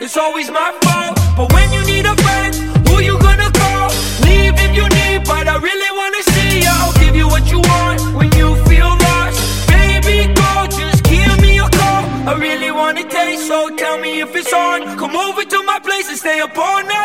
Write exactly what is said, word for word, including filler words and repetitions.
it's always my fault. But when you need a friend, who you gonna call? Leave if you need, but I really wanna see you. I'll give you what you want when you feel lost. Baby, go, just give me a call. I really wanna taste, so tell me if it's on. Come over to my place and stay up all night.